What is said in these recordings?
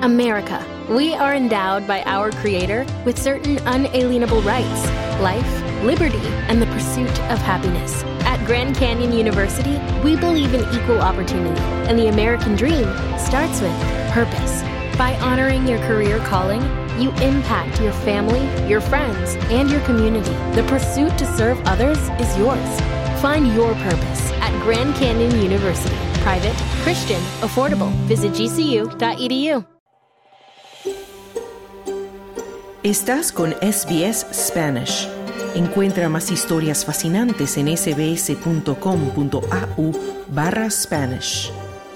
America. We are endowed by our Creator with certain unalienable rights: life, liberty, and the pursuit of happiness. At Grand Canyon University, we believe in equal opportunity, and the American dream starts with purpose. By honoring your career calling, you impact your family, your friends, and your community. The pursuit to serve others is yours. Find your purpose at Grand Canyon University. Private, Christian, affordable. Visit gcu.edu. Estás con SBS Spanish. Encuentra más historias fascinantes en sbs.com.au/Spanish.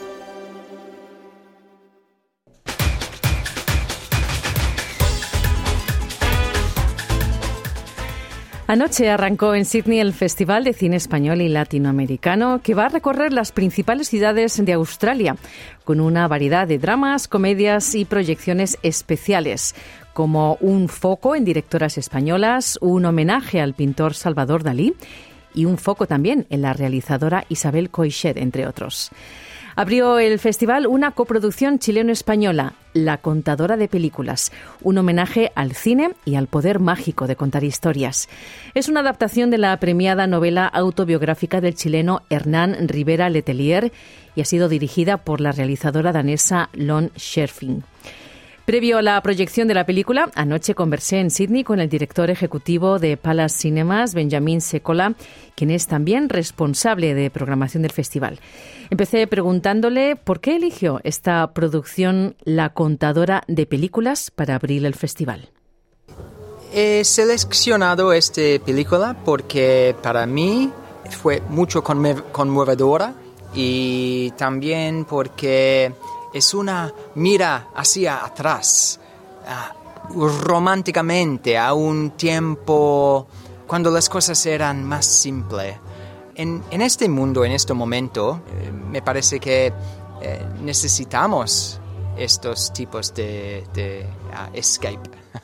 Anoche arrancó en Sydney el Festival de Cine Español y Latinoamericano, que va a recorrer las principales ciudades de Australia, con una variedad de dramas, comedias y proyecciones especiales, como un foco en directoras españolas, un homenaje al pintor Salvador Dalí y un foco también en la realizadora Isabel Coixet, entre otros. Abrió el festival una coproducción chileno-española, La Contadora de Películas, un homenaje al cine y al poder mágico de contar historias. Es una adaptación de la premiada novela autobiográfica del chileno Hernán Rivera Letelier y ha sido dirigida por la realizadora danesa Lone Scherfing. Previo a la proyección de la película, anoche conversé en Sydney con el director ejecutivo de Palace Cinemas, Benjamín Secola, quien es también responsable de programación del festival. Empecé preguntándole por qué eligió esta producción La Contadora de Películas para abrir el festival. He seleccionado esta película porque para mí fue mucho conmovedora y también porque es una mira hacia atrás, románticamente, a un tiempo cuando las cosas eran más simples. En este mundo, en este momento, me parece que necesitamos estos tipos de escape.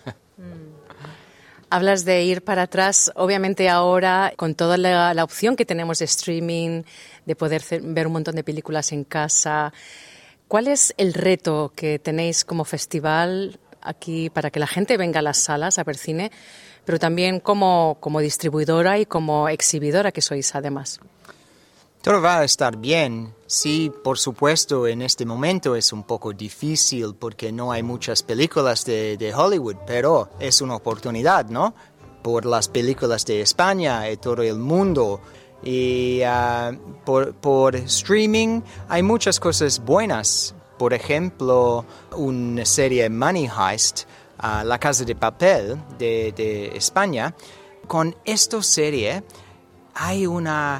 Hablas de ir para atrás, obviamente ahora con toda la opción que tenemos de streaming, de poder ver un montón de películas en casa. ¿Cuál es el reto que tenéis como festival aquí para que la gente venga a las salas a ver cine, pero también como distribuidora y como exhibidora que sois además? Todo va a estar bien. Sí, por supuesto, en este momento es un poco difícil porque no hay muchas películas de Hollywood, pero es una oportunidad, ¿no? Por las películas de España y todo el mundo. Y por streaming hay muchas cosas buenas. Por ejemplo, una serie Money Heist, La Casa de Papel de España. Con esta serie hay una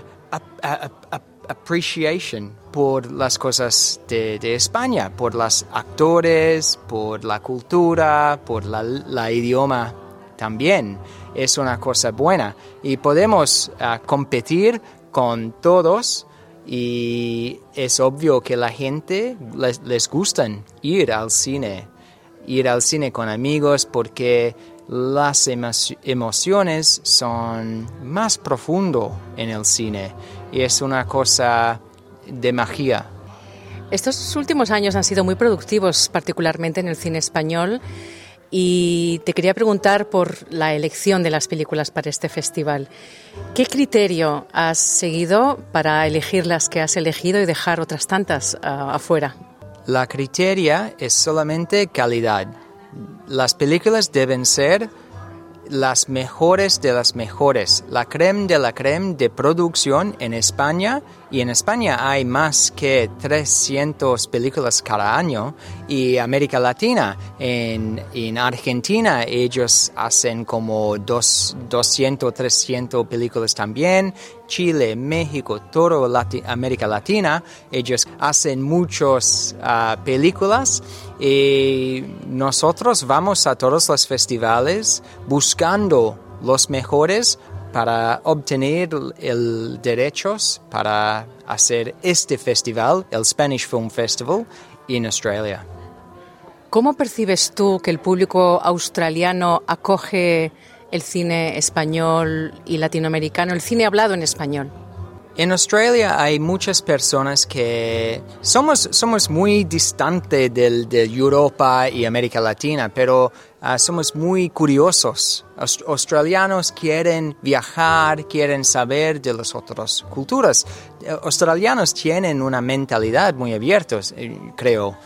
appreciation por las cosas de España, por los actores, por la cultura, por la idioma también. Es una cosa buena y podemos competir con todos y es obvio que la gente les gusta ir al cine con amigos porque las emociones son más profundas en el cine y es una cosa de magia. Estos últimos años han sido muy productivos, particularmente en el cine español. Y te quería preguntar por la elección de las películas para este festival. ¿Qué criterio has seguido para elegir las que has elegido y dejar otras tantas afuera? La criteria es solamente calidad. Las películas deben ser las mejores de las mejores, la crème de la crème de producción en España, y en España hay más que 300 películas cada año, y América Latina, en Argentina ellos hacen como 200, 300 películas también, Chile, México, toda América Latina, ellos hacen muchas películas y nosotros vamos a todos los festivales buscando los mejores para obtener el derechos para hacer este festival, el Spanish Film Festival, en Australia. ¿Cómo percibes tú que el público australiano acoge el cine español y latinoamericano, el cine hablado en español? En Australia hay muchas personas que somos muy distantes de Europa y América Latina, pero somos muy curiosos. Australianos quieren viajar, quieren saber de las otras culturas. Australianos tienen una mentalidad muy abierta, creo.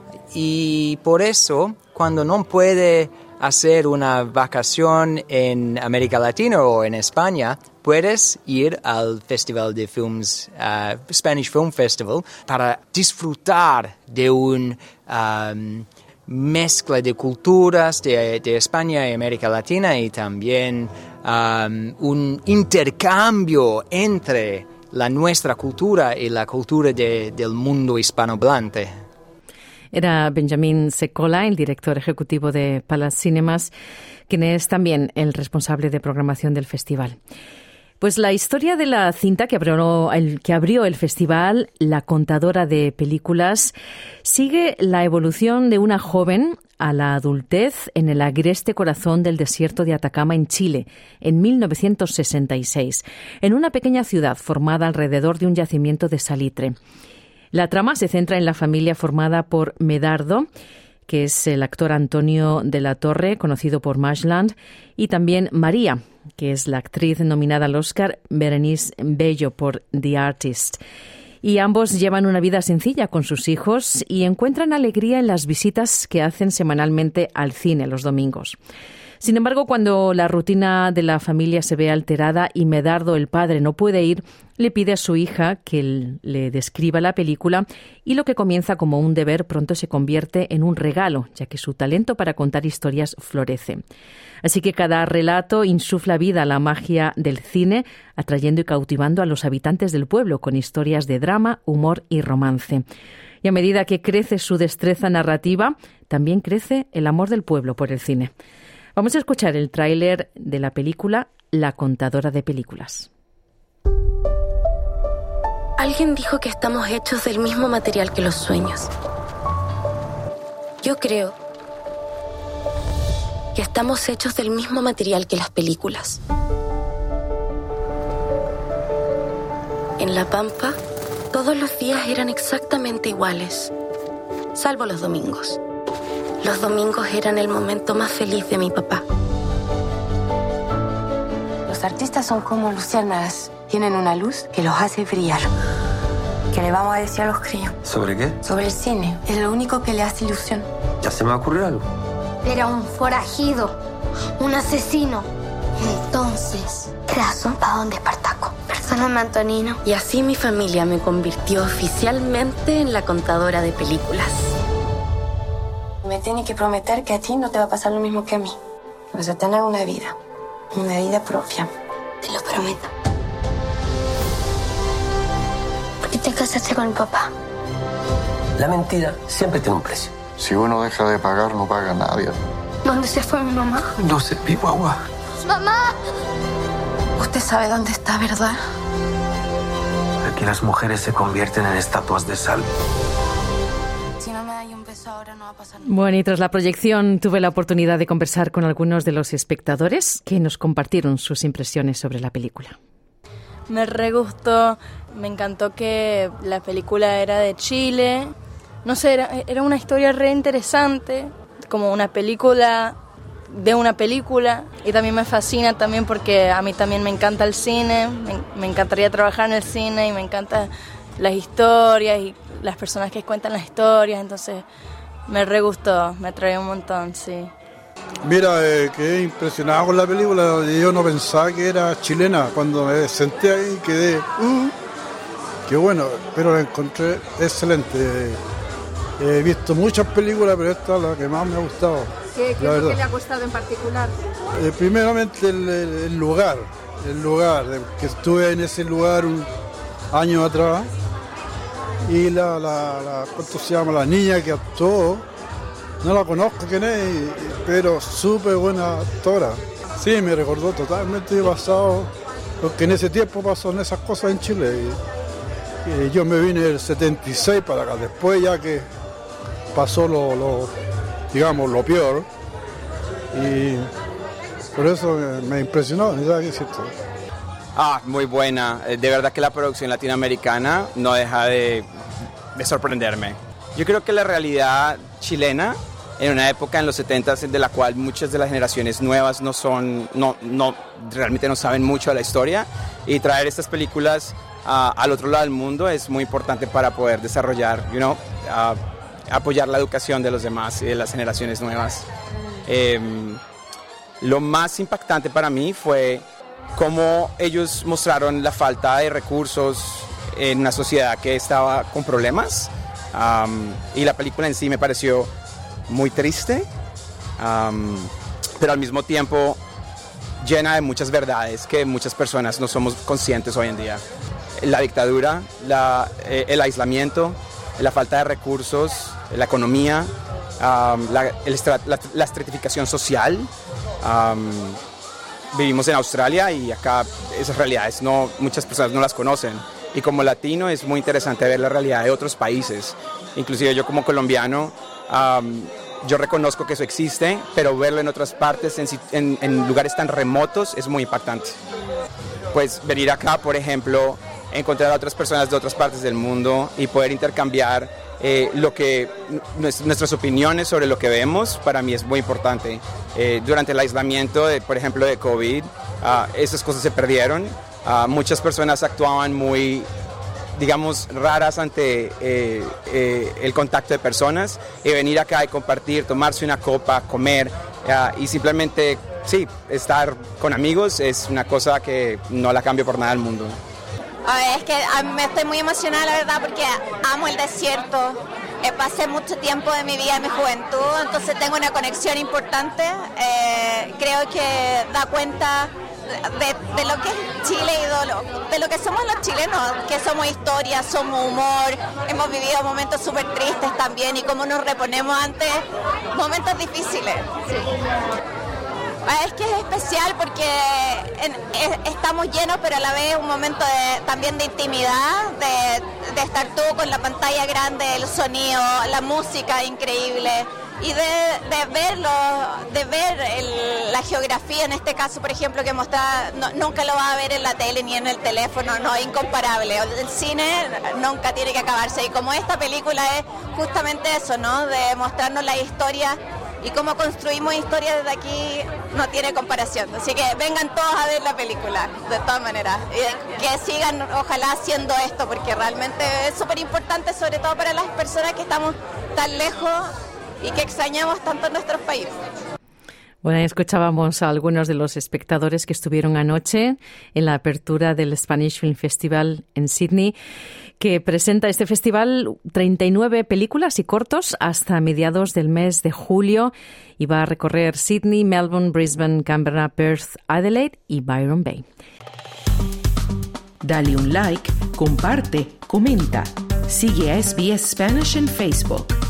Y por eso, cuando no puede hacer una vacación en América Latina o en España, puedes ir al Festival de Films, Spanish Film Festival, para disfrutar de una mezcla de culturas de España y América Latina y también un intercambio entre nuestra cultura y la cultura del mundo hispanohablante. Era Benjamin Secola, el director ejecutivo de Palace Cinemas, quien es también el responsable de programación del festival. Pues la historia de la cinta que abrió el festival, La contadora de películas, sigue la evolución de una joven a la adultez en el agreste corazón del desierto de Atacama, en Chile, en 1966, en una pequeña ciudad formada alrededor de un yacimiento de salitre. La trama se centra en la familia formada por Medardo, que es el actor Antonio de la Torre, conocido por Marshland, y también María, que es la actriz nominada al Oscar, Berenice Bello, por The Artist. Y ambos llevan una vida sencilla con sus hijos y encuentran alegría en las visitas que hacen semanalmente al cine los domingos. Sin embargo, cuando la rutina de la familia se ve alterada y Medardo, el padre, no puede ir, le pide a su hija que le describa la película y lo que comienza como un deber pronto se convierte en un regalo, ya que su talento para contar historias florece. Así que cada relato insufla vida a la magia del cine, atrayendo y cautivando a los habitantes del pueblo con historias de drama, humor y romance. Y a medida que crece su destreza narrativa, también crece el amor del pueblo por el cine. Vamos a escuchar el tráiler de la película La contadora de películas. Alguien dijo que estamos hechos del mismo material que los sueños. Yo creo que estamos hechos del mismo material que las películas. En La Pampa, todos los días eran exactamente iguales, salvo los domingos. Los domingos eran el momento más feliz de mi papá. Los artistas son como luciérnagas. Tienen una luz que los hace brillar. ¿Qué le vamos a decir a los críos? ¿Sobre qué? Sobre el cine. Es lo único que le hace ilusión. Ya se me ocurrió algo. Era un forajido, un asesino. Entonces, razón para dónde Espartaco. Perdóname, Antonino. Y así mi familia me convirtió oficialmente en la contadora de películas. Me tiene que prometer que a ti no te va a pasar lo mismo que a mí. Vas a tener una vida propia. Te lo prometo. ¿Por qué te casaste con mi papá? La mentira siempre tiene un precio. Si uno deja de pagar, no paga nadie. ¿Dónde se fue mi mamá? No sé, mi guagua. ¡Mamá! Usted sabe dónde está, ¿verdad? Aquí las mujeres se convierten en estatuas de sal. Si no me da un beso ahora no va a pasar nada. Bueno, y tras la proyección tuve la oportunidad de conversar con algunos de los espectadores que nos compartieron sus impresiones sobre la película. Me re gustó, me encantó que la película era de Chile. No sé, era una historia re interesante, como una película de una película. Y también me fascina también porque a mí también me encanta el cine, me encantaría trabajar en el cine y me encantan las historias y las personas que cuentan las historias. Entonces me re gustó, me atrae un montón, sí. Mira, quedé impresionado con la película. Yo no pensaba que era chilena. Cuando me senté ahí quedé... qué bueno, pero la encontré excelente. He visto muchas películas, pero esta es la que más me ha gustado. ¿Qué es lo que le ha gustado en particular? Primeramente el lugar, que estuve en ese lugar un año atrás. Y ¿cuánto se llama? La niña que actuó, no la conozco quién es, pero súper buena actora. Sí, me recordó totalmente pasado, porque en ese tiempo pasaron esas cosas en Chile. Y yo me vine el 76 para acá, después ya que pasó lo peor. Y por eso me impresionó, ¿sabes qué es cierto? Muy buena. De verdad que la producción latinoamericana no deja de sorprenderme. Yo creo que la realidad chilena, en una época en los 70s de la cual muchas de las generaciones nuevas realmente no saben mucho de la historia, y traer estas películas al otro lado del mundo es muy importante para poder desarrollar, apoyar la educación de los demás y de las generaciones nuevas. Lo más impactante para mí fue cómo ellos mostraron la falta de recursos en una sociedad que estaba con problemas, y la película en sí me pareció muy triste, pero al mismo tiempo llena de muchas verdades que muchas personas no somos conscientes hoy en día. La dictadura, el aislamiento, la falta de recursos, la economía, la estratificación social. Vivimos en Australia y acá esas realidades muchas personas no las conocen, y como latino es muy interesante ver la realidad de otros países. Inclusive yo como colombiano, yo reconozco que eso existe, pero verlo en otras partes, en lugares tan remotos, es muy impactante. Pues venir acá, por ejemplo, encontrar a otras personas de otras partes del mundo y poder intercambiar nuestras opiniones sobre lo que vemos, para mí es muy importante. Durante el aislamiento, por ejemplo, de COVID, esas cosas se perdieron. Muchas personas actuaban muy, digamos, raras ante el contacto de personas, y venir acá y compartir, tomarse una copa, comer y simplemente, sí, estar con amigos es una cosa que no la cambio por nada del mundo. Es que me estoy muy emocionada, la verdad, porque amo el desierto. Pasé mucho tiempo de mi vida, de mi juventud, entonces tengo una conexión importante. Creo que da cuenta de lo que es Chile y de lo que somos los chilenos, que somos historia, somos humor, hemos vivido momentos súper tristes también, y cómo nos reponemos ante momentos difíciles. Sí. Es que es especial porque estamos llenos, pero a la vez un momento también de intimidad, de estar tú con la pantalla grande, el sonido, la música increíble, y de ver la geografía, en este caso, por ejemplo, que nunca lo va a ver en la tele ni en el teléfono, no, es incomparable. El cine nunca tiene que acabarse, y como esta película es justamente eso, ¿no?, de mostrarnos la historia y cómo construimos historias desde aquí, no tiene comparación. Así que vengan todos a ver la película, de todas maneras. Y que sigan, ojalá, haciendo esto, porque realmente es súper importante, sobre todo para las personas que estamos tan lejos y que extrañamos tanto nuestros países. Bueno, escuchábamos a algunos de los espectadores que estuvieron anoche en la apertura del Spanish Film Festival en Sydney, que presenta este festival 39 películas y cortos hasta mediados del mes de julio, y va a recorrer Sydney, Melbourne, Brisbane, Canberra, Perth, Adelaide y Byron Bay. Dale un like, comparte, comenta. Sigue a SBS Spanish en Facebook.